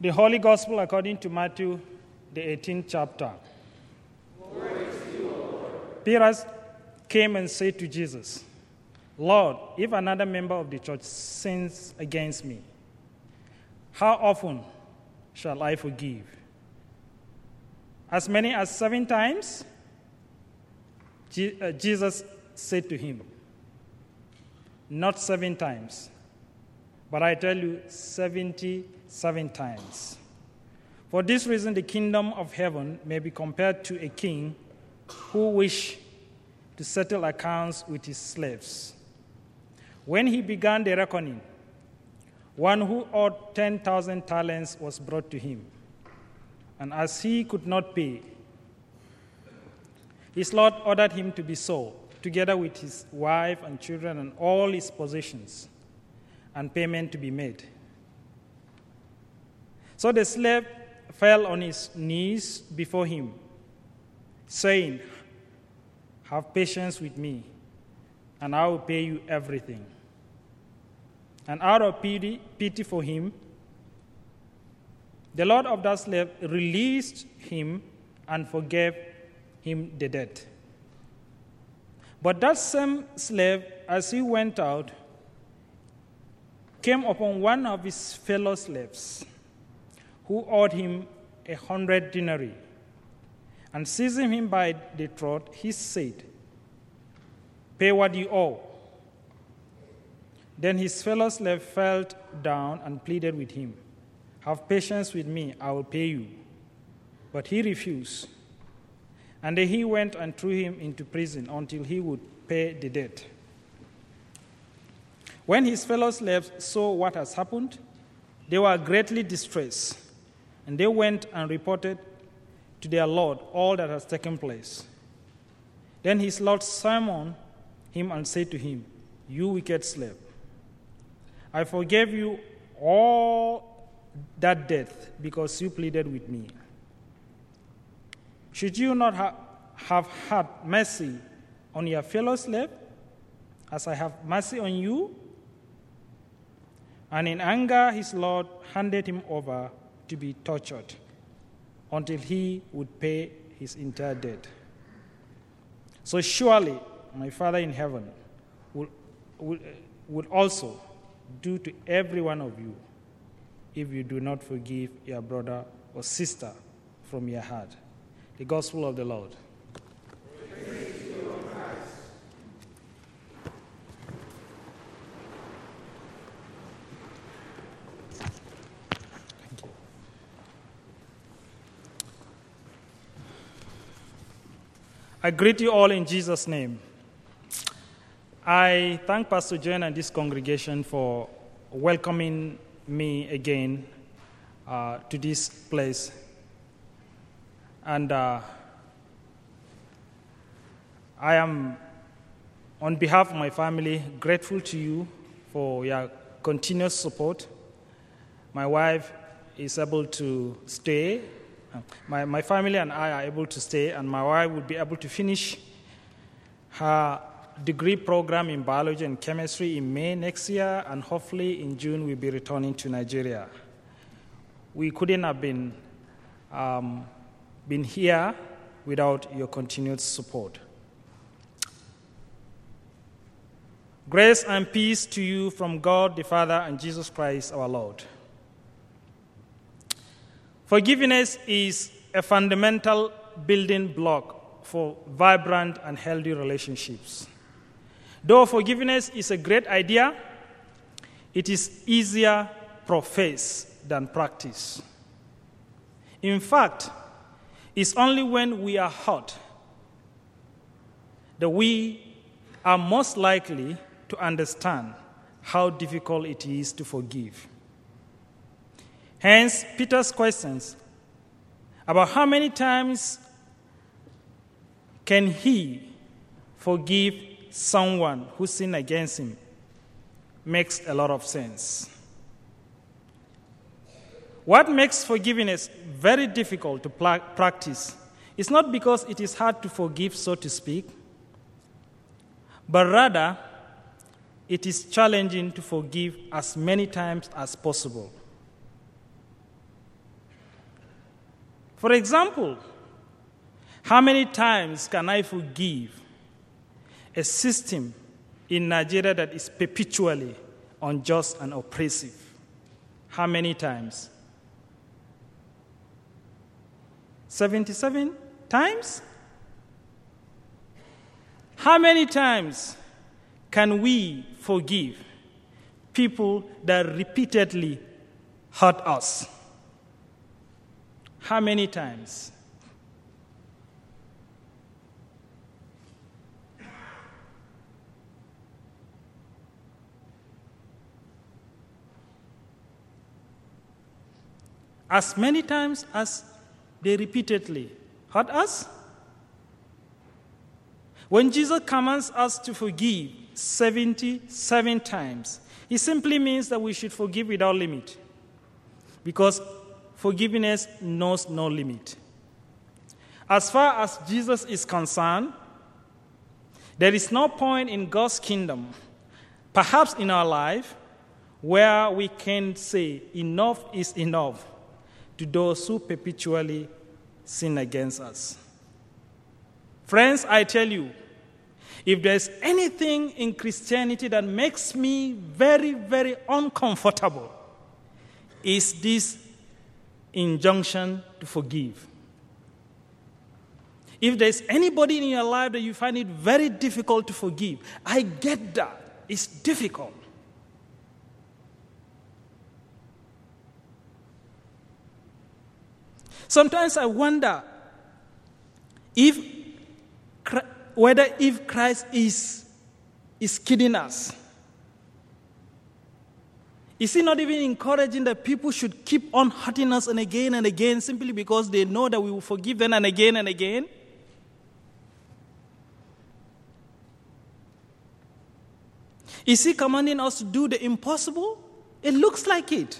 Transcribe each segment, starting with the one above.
The Holy Gospel according to Matthew, the 18th chapter. Glory to you, O Lord. Peter came and said to Jesus, Lord, if another member of the church sins against me, how often shall I forgive? As many as 7 times? Jesus said to him, not 7 times, but I tell you 77 times. For this reason, the kingdom of heaven may be compared to a king who wished to settle accounts with his slaves. When he began the reckoning, one who owed 10,000 talents was brought to him. And as he could not pay, his Lord ordered him to be sold, together with his wife and children and all his possessions, and payment to be made. So the slave fell on his knees before him, saying, have patience with me, and I will pay you everything. And out of pity for him, the Lord of that slave released him and forgave him the debt. But that same slave, as he went out, came upon one of his fellow slaves who owed him 100 denarii. And seizing him by the throat, he said, pay what you owe. Then his fellow slave fell down and pleaded with him, have patience with me, I will pay you. But he refused. And then he went and threw him into prison until he would pay the debt. When his fellow slaves saw what has happened, they were greatly distressed, and they went and reported to their Lord all that has taken place. Then his Lord summoned him and said to him, you wicked slave, I forgave you all that debt because you pleaded with me. Should you not have had mercy on your fellow slave, as I have mercy on you? And in anger, his Lord handed him over to be tortured until he would pay his entire debt. So surely my Father in heaven would also do to every one of you if you do not forgive your brother or sister from your heart. The Gospel of the Lord. Praise to you, O Christ. Thank you. I greet you all in Jesus' name. I thank Pastor John and this congregation for welcoming me again to this place. And I am, on behalf of my family, grateful to you for your continuous support. My wife is able to stay. My family and I are able to stay, and my wife will be able to finish her degree program in biology and chemistry in May next year, and hopefully in June we'll be returning to Nigeria. We couldn't have been here without your continued support. Grace and peace to you from God the Father and Jesus Christ our Lord. Forgiveness is a fundamental building block for vibrant and healthy relationships. Though forgiveness is a great idea, it is easier professed than practiced. In fact, it's only when we are hurt that we are most likely to understand how difficult it is to forgive. Hence, Peter's questions about how many times can he forgive someone who sinned against him makes a lot of sense. What makes forgiveness very difficult to practice is not because it is hard to forgive, so to speak, but rather it is challenging to forgive as many times as possible. For example, how many times can I forgive a system in Nigeria that is perpetually unjust and oppressive? How many times? 77 times? How many times can we forgive people that repeatedly hurt us? How many times? As many times as they repeatedly hurt us? When Jesus commands us to forgive 77 times, it simply means that we should forgive without limit, because forgiveness knows no limit. As far as Jesus is concerned, there is no point in God's kingdom, perhaps in our life, where we can say enough is enough to those who perpetually sin against us. Friends, I tell you, if there's anything in Christianity that makes me very, very uncomfortable, is this injunction to forgive. If there's anybody in your life that you find it very difficult to forgive, I get that. It's difficult. Sometimes I wonder whether Christ is kidding us. Is he not even encouraging that people should keep on hurting us and again simply because they know that we will forgive them and again and again? Is he commanding us to do the impossible? It looks like it.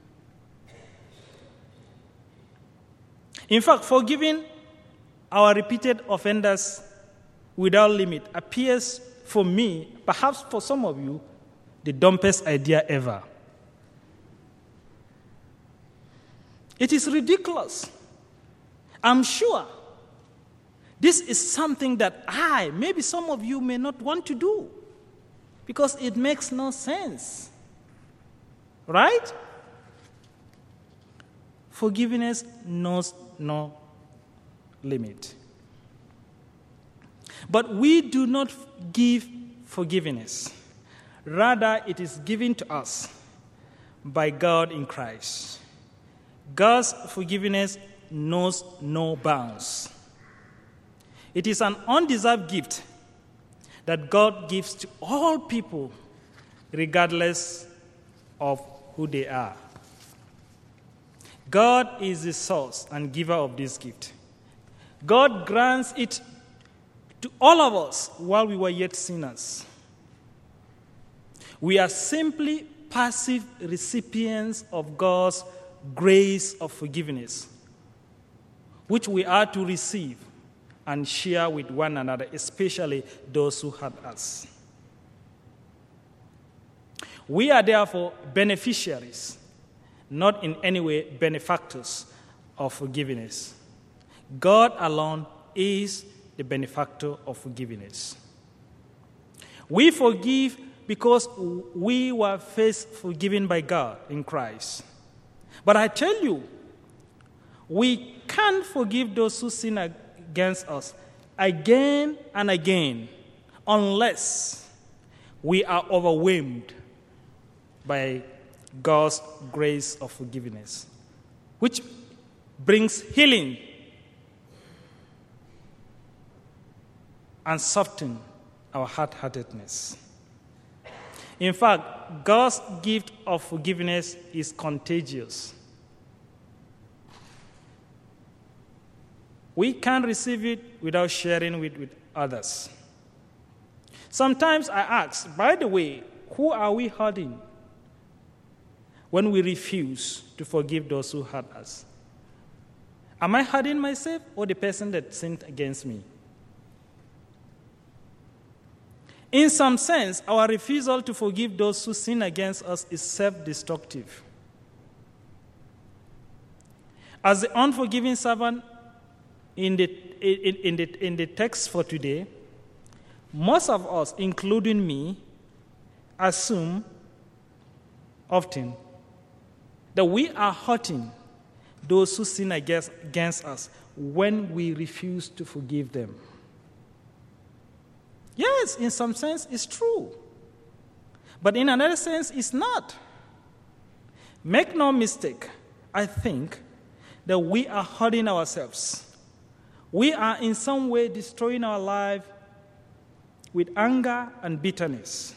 In fact, forgiving our repeated offenders without limit appears for me, perhaps for some of you, the dumbest idea ever. It is ridiculous. I'm sure this is something that maybe some of you may not want to do because it makes no sense. Right? Forgiveness knows no limit. But we do not give forgiveness. Rather, it is given to us by God in Christ. God's forgiveness knows no bounds. It is an undeserved gift that God gives to all people, regardless of who they are. God is the source and giver of this gift. God grants it to all of us while we were yet sinners. We are simply passive recipients of God's grace of forgiveness, which we are to receive and share with one another, especially those who hurt us. We are therefore beneficiaries, not in any way benefactors of forgiveness. God alone is the benefactor of forgiveness. We forgive because we were first forgiven by God in Christ. But I tell you, we can't forgive those who sin against us again and again unless we are overwhelmed by God's grace of forgiveness, which brings healing and softens our hard-heartedness. In fact, God's gift of forgiveness is contagious. We can't receive it without sharing with others. Sometimes I ask, by the way, who are we hurting when we refuse to forgive those who hurt us? Am I hurting myself or the person that sinned against me? In some sense, our refusal to forgive those who sin against us is self-destructive. As the unforgiving servant in the text for today, most of us, including me, assume often that we are hurting those who sin against us when we refuse to forgive them. Yes, in some sense, it's true. But in another sense, it's not. Make no mistake, I think that we are hurting ourselves. We are in some way destroying our life with anger and bitterness.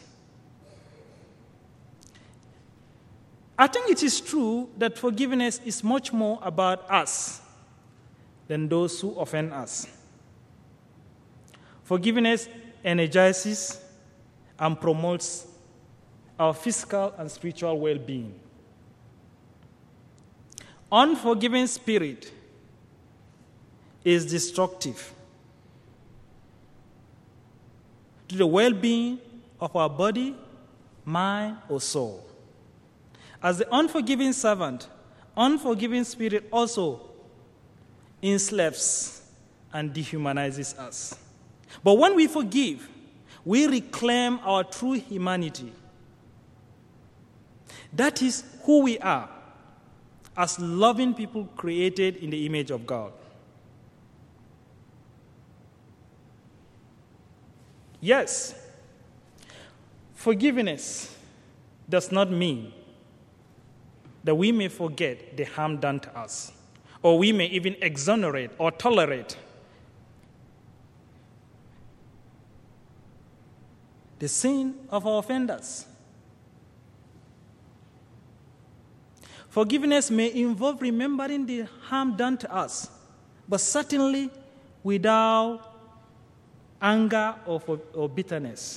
I think it is true that forgiveness is much more about us than those who offend us. Forgiveness energizes and promotes our physical and spiritual well-being. Unforgiving spirit is destructive to the well-being of our body, mind, or soul. As the unforgiving servant, unforgiving spirit also enslaves and dehumanizes us. But when we forgive, we reclaim our true humanity. That is who we are as loving people created in the image of God. Yes, forgiveness does not mean that we may forget the harm done to us, or we may even exonerate or tolerate the sin of our offenders. Forgiveness may involve remembering the harm done to us, but certainly without anger or bitterness.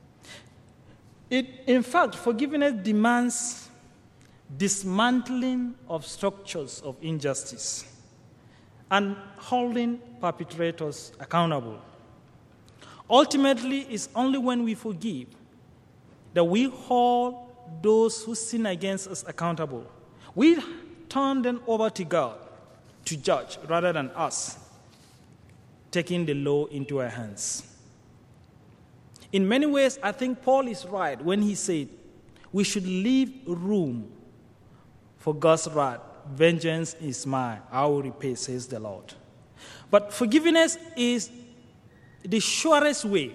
In fact, forgiveness demands dismantling of structures of injustice and holding perpetrators accountable. Ultimately, it's only when we forgive that we hold those who sin against us accountable. We turn them over to God to judge rather than us taking the law into our hands. In many ways, I think Paul is right when he said we should leave room for God's wrath. Vengeance is mine, I will repay, says the Lord. But forgiveness is the surest way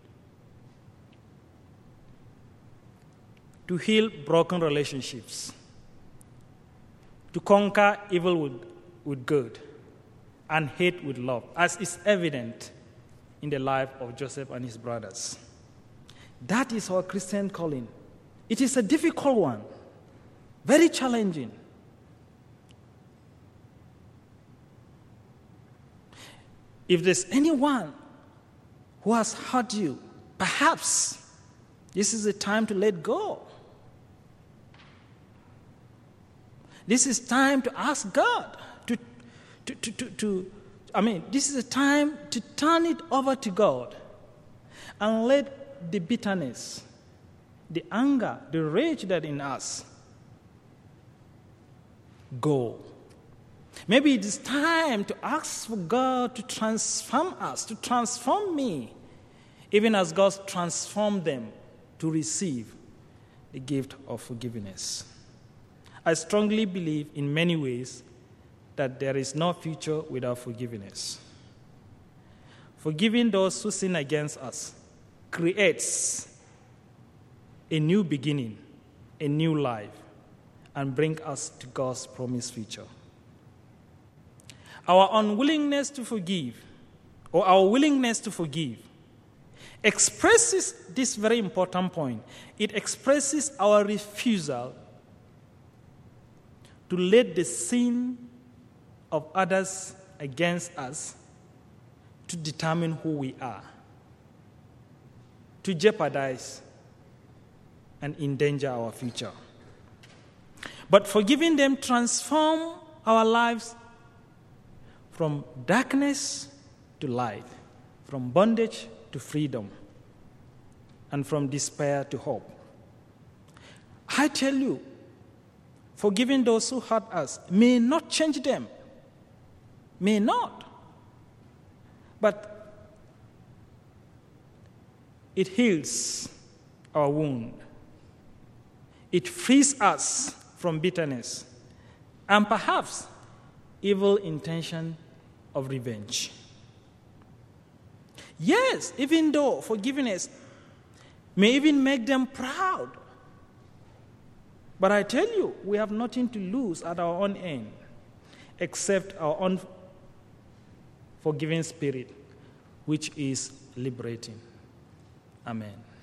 to heal broken relationships, to conquer evil with good, and hate with love, as is evident in the life of Joseph and his brothers. That is our Christian calling. It is a difficult one, very challenging. If there's anyone who has hurt you, perhaps this is the time to let go. This is time to ask God this is a time to turn it over to God and let the bitterness, the anger, the rage that in us go. Maybe it is time to ask for God to transform us, to transform me, even as God transformed them to receive the gift of forgiveness. I strongly believe in many ways that there is no future without forgiveness. Forgiving those who sin against us creates a new beginning, a new life, and brings us to God's promised future. Our unwillingness to forgive, or our willingness to forgive, expresses this very important point. It expresses our refusal to let the sin of others against us to determine who we are, to jeopardize and endanger our future. But forgiving them transforms our lives from darkness to light, from bondage to freedom, and from despair to hope. I tell you, forgiving those who hurt us may not change them. May not. But it heals our wound. It frees us from bitterness and perhaps evil intention of revenge. Yes, even though forgiveness may even make them proud. But I tell you, we have nothing to lose at our own end except our own forgiving spirit, which is liberating. Amen.